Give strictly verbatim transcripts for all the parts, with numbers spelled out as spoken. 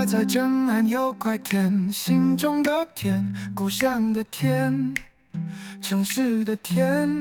在真爱有块田，心中的田，故乡的田，城市的田。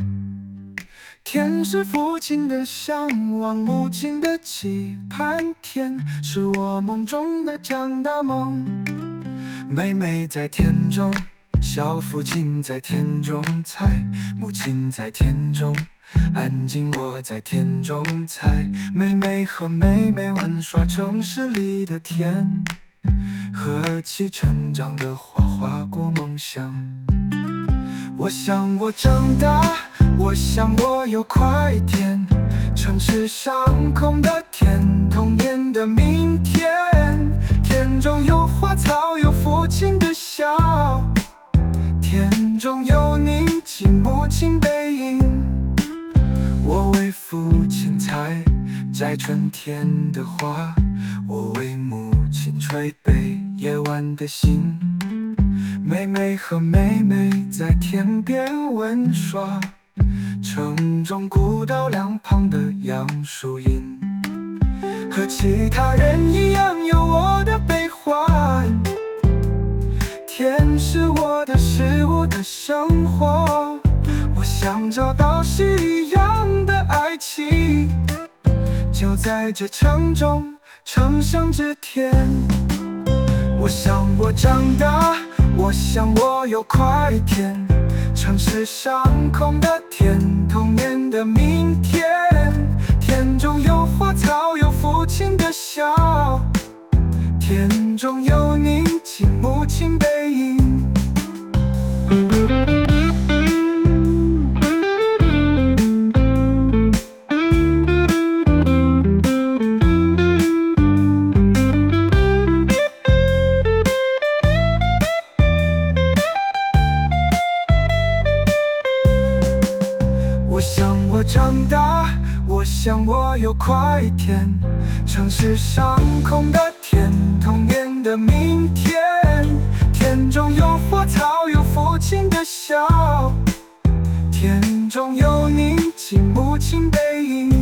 田是父亲的向往，母亲的期盼，田是我梦中的长大梦。妹妹在田中，小父亲在田中采，母亲在田中安静，我在田中采。妹妹和妹妹玩耍城市里的田，和气成长的花划过梦想。我想我长大，我想我有块田，城市上空的田，童年的明天。田中有花草，有父亲的笑，田中有宁静母亲背影。我为父亲采摘春天的花，我为母亲捶背夜晚的星。妹妹和妹妹在田边玩耍，城中古道两旁的杨树荫，和其他人一样有我的悲欢。田是我的，是我的生活，我想找到是一样的爱情，就在这城中，城上之田。我想我长大，我想我有块田，城市上空的田，童年的明天。田中有花草，有父亲的笑，田中有宁静母亲背影。我想我长大，我想我有块田，城市上空的田，童年的明天。田中有花草，有父亲的笑，田中有宁静母亲背影。